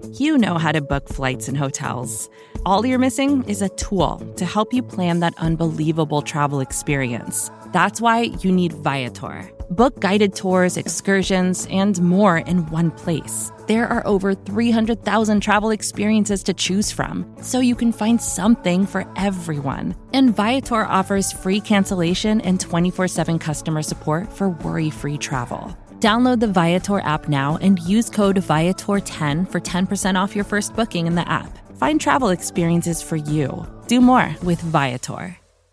You know how to book flights and hotels. All you're missing is a tool to help you plan that unbelievable travel experience. That's why you need Viator. Book guided tours, excursions, and more in one place. There are over 300,000 travel experiences to choose from, so you can find something for everyone. And Viator offers free cancellation and 24/7 customer support for worry-free travel. Download the Viator app now and use code Viator10 for 10% off your first booking in the app. Find travel experiences for you. Do more with Viator.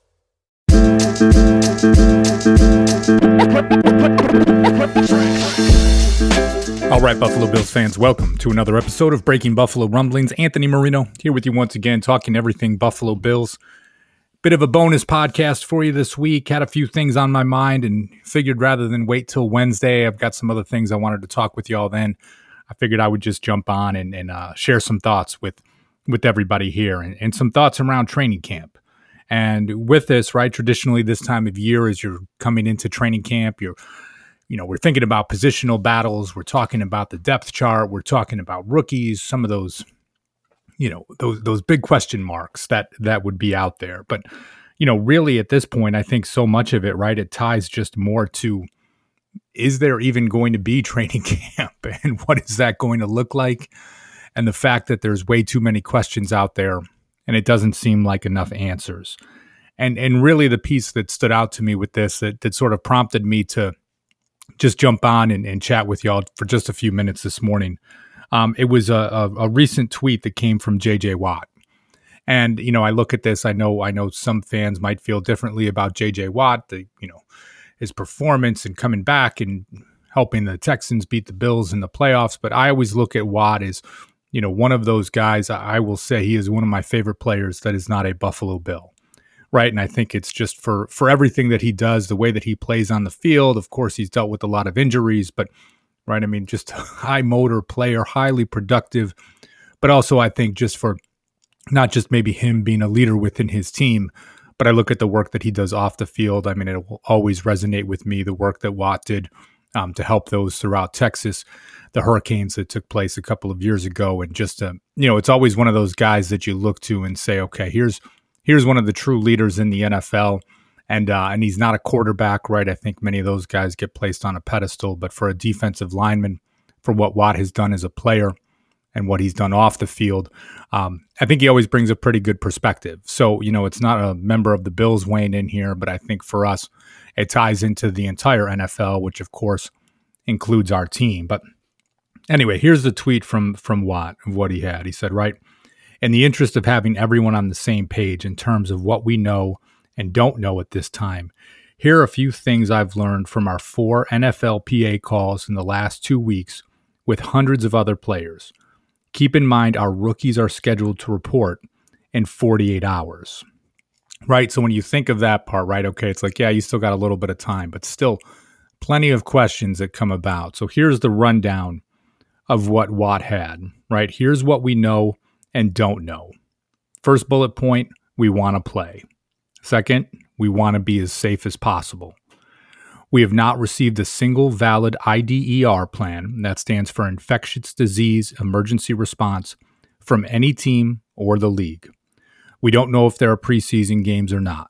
All right, Buffalo Bills fans, welcome to another episode of Breaking Buffalo Rumblings. Anthony Marino here with you once again, talking everything Buffalo Bills. Bit of a bonus podcast for you this week. Had a few things on my mind and figured rather than wait till Wednesday, I've got some other things I wanted to talk with y'all then. I figured I would just jump on and share some thoughts with everybody here and some thoughts around training camp. And with this, right, traditionally this time of year as you're coming into training camp, we're thinking about positional battles. We're talking about the depth chart. We're talking about rookies, some of those, those big question marks that would be out there. But, really at this point, I think so much of it, right, it ties just more to, is there even going to be training camp and what is that going to look like? And the fact that there's way too many questions out there and it doesn't seem like enough answers. And really the piece that stood out to me with this, that sort of prompted me to just jump on and chat with y'all for just a few minutes this morning. It was a recent tweet that came from J.J. Watt. And, I look at this, I know some fans might feel differently about J.J. Watt, his performance and coming back and helping the Texans beat the Bills in the playoffs. But I always look at Watt as, one of those guys. I will say he is one of my favorite players that is not a Buffalo Bill. Right. And I think it's just for everything that he does, the way that he plays on the field. Of course, he's dealt with a lot of injuries, but right. I mean, just a high motor player, highly productive, but also I think just for not just maybe him being a leader within his team, but I look at the work that he does off the field. I mean, it will always resonate with me, the work that Watt did to help those throughout Texas, the hurricanes that took place a couple of years ago. And just, it's always one of those guys that you look to and say, okay, here's one of the true leaders in the NFL, and he's not a quarterback, right? I think many of those guys get placed on a pedestal, but for a defensive lineman, for what Watt has done as a player and what he's done off the field, I think he always brings a pretty good perspective. So, it's not a member of the Bills weighing in here, but I think for us, it ties into the entire NFL, which of course includes our team. But anyway, here's the tweet from Watt of what he had. He said, right, in the interest of having everyone on the same page in terms of what we know and don't know at this time, here are a few things I've learned from our 4 NFLPA calls in the last 2 weeks with hundreds of other players. Keep in mind our rookies are scheduled to report in 48 hours. Right? So when you think of that part, right, okay, it's like, yeah, you still got a little bit of time, but still plenty of questions that come about. So here's the rundown of what Watt had, right? Here's what we know and don't know. First bullet point, we want to play. Second, we want to be as safe as possible. We have not received a single valid IDER plan, that stands for Infectious Disease Emergency Response, from any team or the league. We don't know if there are preseason games or not.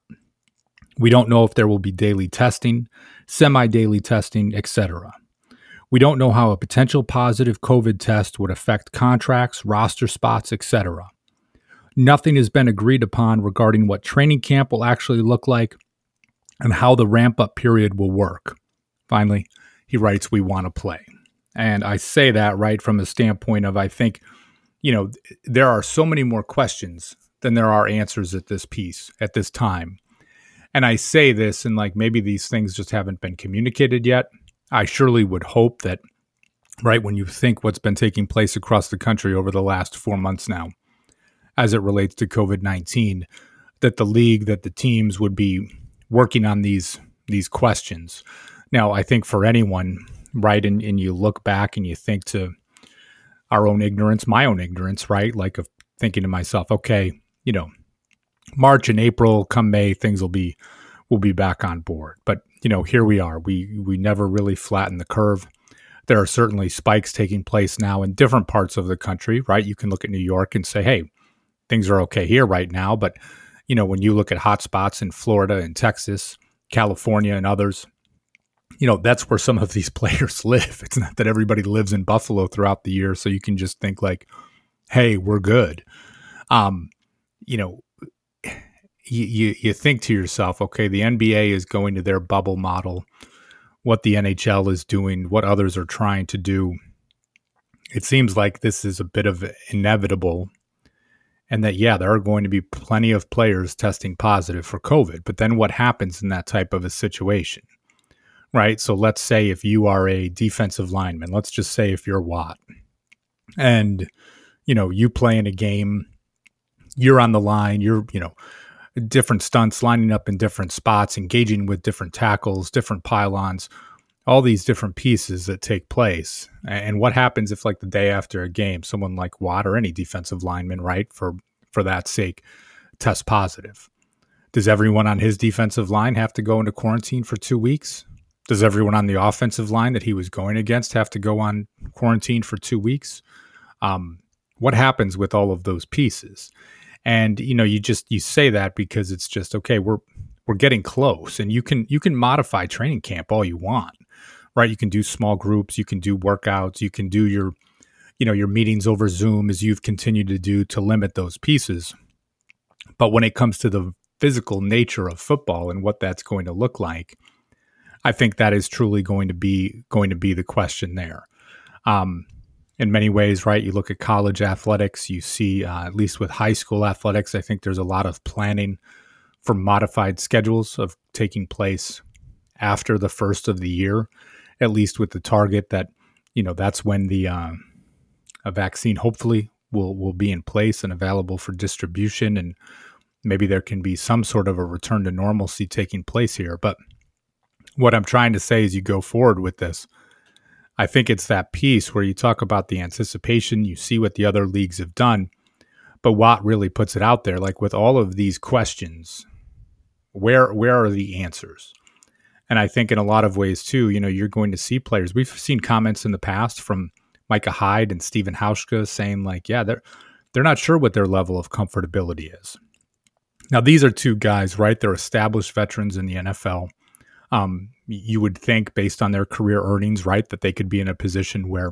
We don't know if there will be daily testing, semi-daily testing, etc. We don't know how a potential positive COVID test would affect contracts, roster spots, etc. Nothing has been agreed upon regarding what training camp will actually look like and how the ramp-up period will work. Finally, he writes, we want to play. And I say that right from a standpoint of, I think, there are so many more questions than there are answers at this piece, at this time. And I say this, and maybe these things just haven't been communicated yet. I surely would hope that, right, when you think what's been taking place across the country over the last 4 months now, as it relates to COVID-19, that the league, that the teams would be working on these questions. Now, I think for anyone, right, and you look back and you think to our own ignorance, my own ignorance, right, of thinking to myself, okay, March and April, come May, things will be back on board. But, here we are. We never really flattened the curve. there are certainly spikes taking place now in different parts of the country, right? You can look at New York and say, hey, things are okay here right now. But, when you look at hotspots in Florida and Texas, California and others, that's where some of these players live. It's not that everybody lives in Buffalo throughout the year. So you can just think like, hey, we're good. You think to yourself, okay, the NBA is going to their bubble model, what the NHL is doing, what others are trying to do. It seems like this is a bit of inevitable, and that, there are going to be plenty of players testing positive for COVID. But then what happens in that type of a situation, right? So let's say if you are a defensive lineman, let's just say if you're Watt, and, you play in a game, you're on the line, you're, different stunts, lining up in different spots, engaging with different tackles, different pylons, all these different pieces that take place. And what happens if, like, the day after a game, someone like Watt or any defensive lineman, right, for that sake, tests positive? Does everyone on his defensive line have to go into quarantine for 2 weeks? Does everyone on the offensive line that he was going against have to go on quarantine for 2 weeks? What happens with all of those pieces? And, you say that because it's just, okay, we're getting close, and you can modify training camp all you want, right? You can do small groups, you can do workouts, you can do your meetings over Zoom, as you've continued to do, to limit those pieces. But when it comes to the physical nature of football and what that's going to look like, I think that is truly going to be the question there. In many ways, right? You look at college athletics, you see, at least with high school athletics, I think there's a lot of planning for modified schedules of taking place after the first of the year, at least with the target that, that's when the a vaccine hopefully will be in place and available for distribution, and maybe there can be some sort of a return to normalcy taking place here. But what I'm trying to say as you go forward with this, I think it's that piece where you talk about the anticipation, you see what the other leagues have done, but Watt really puts it out there, like, with all of these questions, where are the answers? And I think in a lot of ways too, you're going to see players. We've seen comments in the past from Micah Hyde and Stephen Hauschka saying, like, they're not sure what their level of comfortability is. Now, these are two guys, right? They're established veterans in the NFL. You would think, based on their career earnings, right, that they could be in a position where,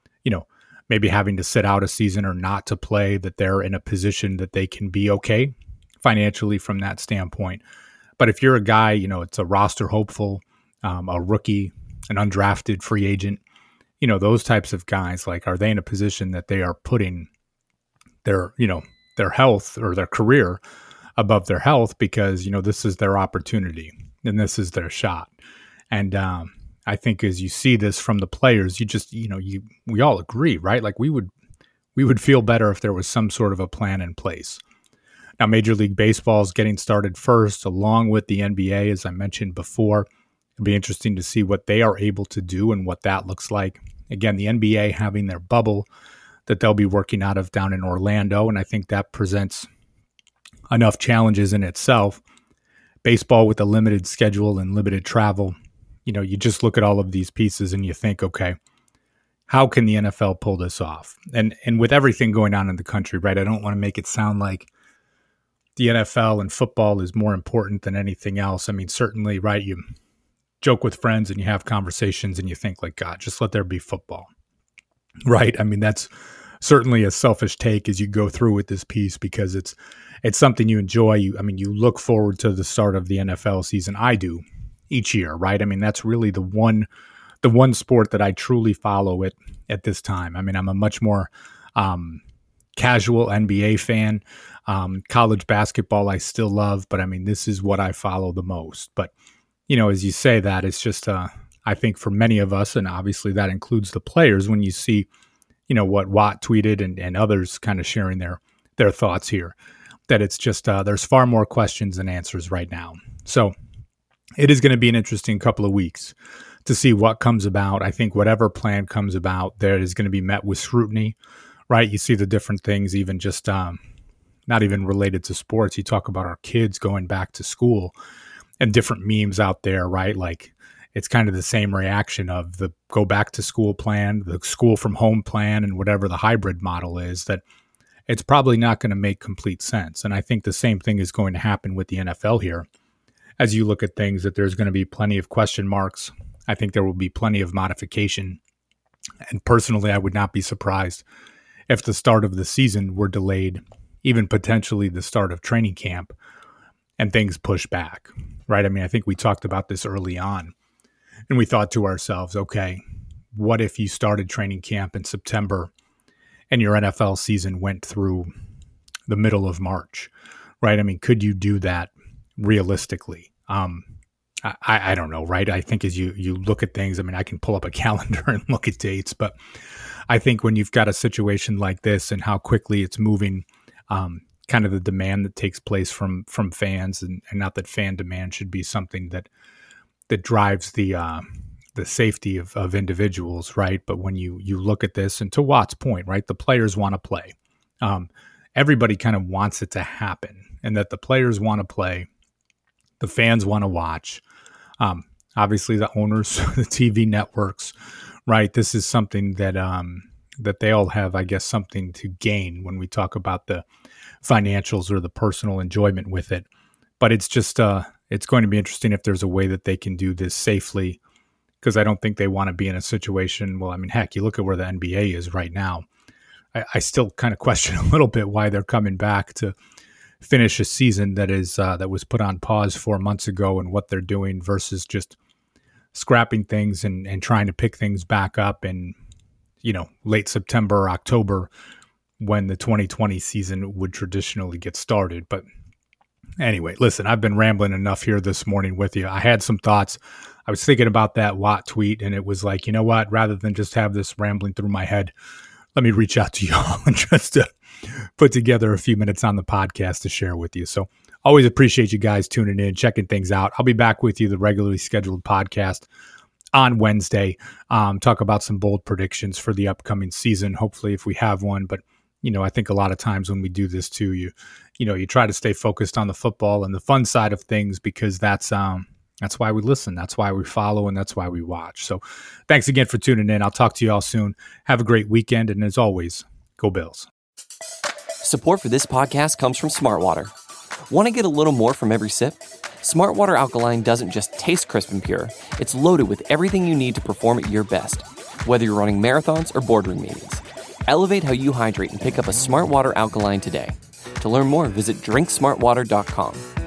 maybe having to sit out a season or not to play, that they're in a position that they can be okay financially from that standpoint. But if you're a guy, it's a roster hopeful, a rookie, an undrafted free agent, those types of guys, like, are they in a position that they are putting their health or their career above their health, because, this is their opportunity and this is their shot. And I think as you see this from the players, you just, we all agree, right? Like, we would feel better if there was some sort of a plan in place. Now, Major League Baseball is getting started first, along with the NBA, as I mentioned before. It'll be interesting to see what they are able to do and what that looks like. Again, the NBA having their bubble that they'll be working out of down in Orlando, and I think that presents enough challenges in itself. Baseball with a limited schedule and limited travel, you just look at all of these pieces and you think, okay, how can the NFL pull this off? And with everything going on in the country, right, I don't want to make it sound like the NFL and football is more important than anything else. I mean, certainly, right, you joke with friends and you have conversations and you think, like, God, just let there be football, right? I mean, that's certainly a selfish take as you go through with this piece, because it's something you enjoy. You look forward to the start of the NFL season. I do each year, right? I mean, that's really the one sport that I truly follow at this time. I mean, I'm a much more casual NBA fan. College basketball I still love, but I mean, this is what I follow the most. But, as you say that, it's just, I think for many of us, and obviously that includes the players, when you see, what Watt tweeted and others kind of sharing their thoughts here, that it's just, there's far more questions than answers right now. So it is going to be an interesting couple of weeks to see what comes about. I think whatever plan comes about, there is going to be met with scrutiny, right? You see the different things, even just not even related to sports. You talk about our kids going back to school and different memes out there, right? Like, it's kind of the same reaction of the go back to school plan, the school from home plan, and whatever the hybrid model is, that it's probably not going to make complete sense. And I think the same thing is going to happen with the NFL here. As you look at things, that there's going to be plenty of question marks. I think there will be plenty of modification. And personally, I would not be surprised if the start of the season were delayed, even potentially the start of training camp, and things push back, right? I mean, I think we talked about this early on, and we thought to ourselves, okay, what if you started training camp in September and your NFL season went through the middle of March, right? I mean, could you do that realistically? I don't know, right? I think as you look at things, I mean, I can pull up a calendar and look at dates, but I think when you've got a situation like this and how quickly it's moving, kind of the demand that takes place from fans, and not that fan demand should be something that drives the safety of individuals, right? But when you look at this, and to Watt's point, right, the players want to play. Everybody kind of wants it to happen, and that the players want to play, the fans want to watch. Obviously, the owners, the TV networks, right? This is something that that they all have, I guess, something to gain when we talk about the financials or the personal enjoyment with it. But it's just it's going to be interesting if there's a way that they can do this safely, because I don't think they want to be in a situation. Well, I mean, heck, you look at where the NBA is right now. I still kind of question a little bit why they're coming back to finish a season that was put on pause 4 months ago, and what they're doing versus just scrapping things and trying to pick things back up in, late September or October, when the 2020 season would traditionally get started. But anyway, listen, I've been rambling enough here this morning with you. I had some thoughts. I was thinking about that Watt tweet, and it was like, you know what, rather than just have this rambling through my head, let me reach out to y'all and just put together a few minutes on the podcast to share with you. So always appreciate you guys tuning in, checking things out. I'll be back with you, the regularly scheduled podcast, on Wednesday. Talk about some bold predictions for the upcoming season, hopefully, if we have one. But, I think a lot of times when we do this too, you try to stay focused on the football and the fun side of things, because that's why we listen. That's why we follow, and that's why we watch. So thanks again for tuning in. I'll talk to you all soon. Have a great weekend. And as always, go Bills. Support for this podcast comes from Smartwater. Want to get a little more from every sip? Smartwater Alkaline doesn't just taste crisp and pure. It's loaded with everything you need to perform at your best, whether you're running marathons or boardroom meetings. Elevate how you hydrate and pick up a Smartwater Alkaline today. To learn more, visit drinksmartwater.com.